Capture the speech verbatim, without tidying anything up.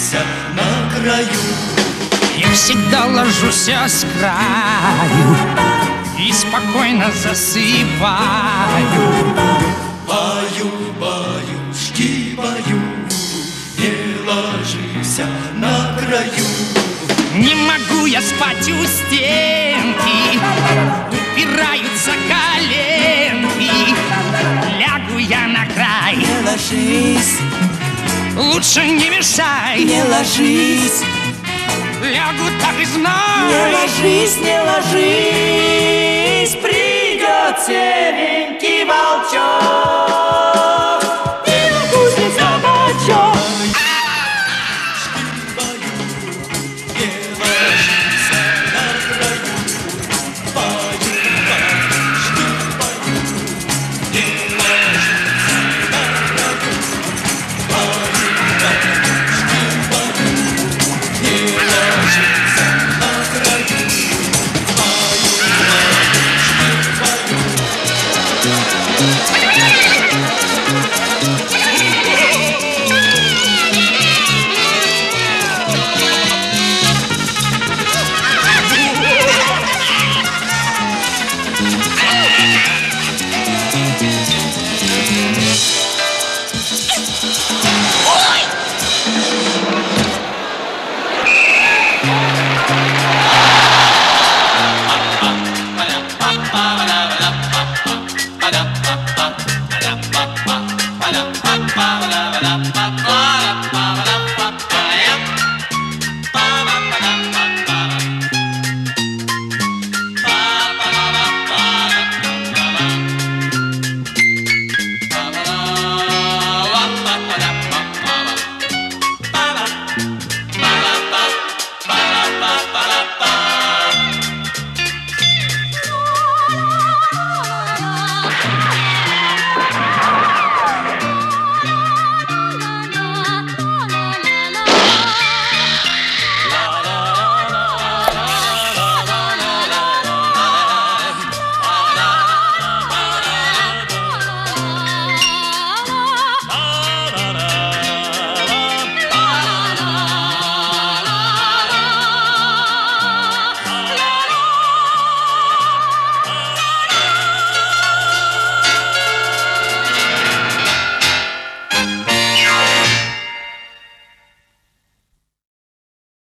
ложимся на краю. Я всегда ложусь с краю и спокойно засыпаю. Баю, баюшки, баю, не ложимся на краю. Не могу я спать у стенки, упираются коленки. Лягу я на край. Не ложись, лучше не мешай. не ложись, лягу так и знай. не ложись, не ложись, придет серенький волчок.